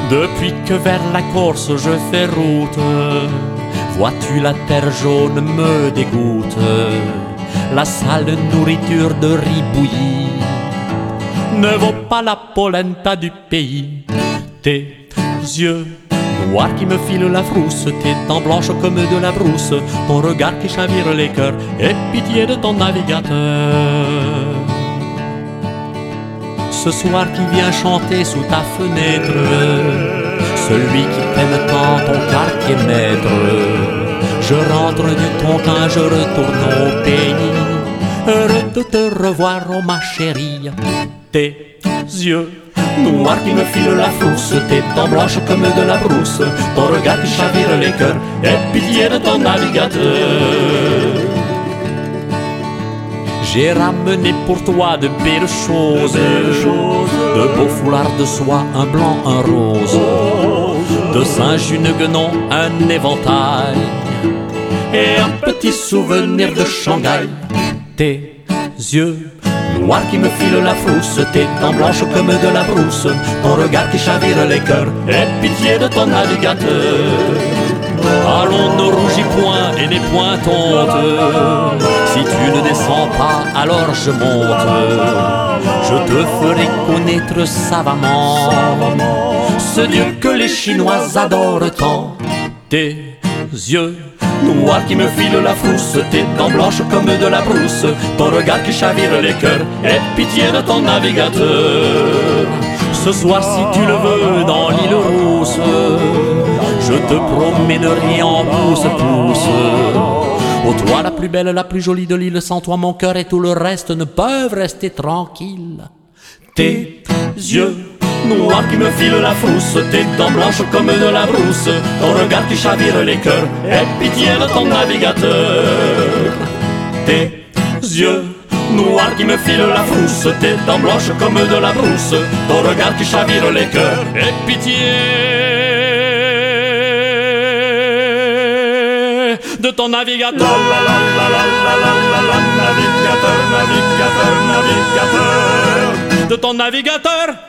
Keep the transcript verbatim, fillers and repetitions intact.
Depuis que vers la Corse je fais route, vois-tu la terre jaune me dégoûte. La sale nourriture de riz bouilli ne vaut pas la polenta du pays. Tes yeux noirs qui me filent la frousse, tes dents blanches comme de la brousse, ton regard qui chavire les cœurs, et pitié de ton navigateur. Ce soir qui vient chanter sous ta fenêtre, celui qui t'aime tant, ton quartier maître. Je rentre du Tonkin, je retourne au pays, heureux de te revoir, oh ma chérie. Tes yeux noirs qui me filent la frousse, tes dents blanches comme de la brousse, ton regard qui chavire les cœurs, et pitié de ton navigateur. J'ai ramené pour toi de belles choses, de beaux foulards de soie, un blanc, un rose, de singe, une guenon, un éventail, et un petit souvenir de Shanghai. Tes yeux noirs qui me filent la frousse, tes dents blanches comme de la brousse, ton regard qui chavire les cœurs, et pitié de ton navigateur. Allons, ne rougis point et n'aie point honte, si tu ne descends pas, alors je monte. Je te ferai connaître savamment ce Dieu que les Chinois adorent tant. Tes yeux noirs qui me filent la frousse, tes dents blanches comme de la brousse, ton regard qui chavire les cœurs, et pitié de ton navigateur. Ce soir, si tu le veux, dans l'île rousse, je te promènerai en pouce-pouce. Oh, toi la plus belle, la plus jolie de l'île, sans toi mon cœur et tout le reste ne peuvent rester tranquilles. Tes yeux noirs qui me filent la frousse, tes dents blanches comme de la brousse, ton regard qui chavire les cœurs, et pitié de ton navigateur. Tes yeux noirs qui me filent la frousse, tes dents blanches comme de la brousse, ton regard qui chavire les cœurs, et pitié de ton navigateur. La la la la la la la la, navigateur, navigateur, navigateur, de ton navigateur.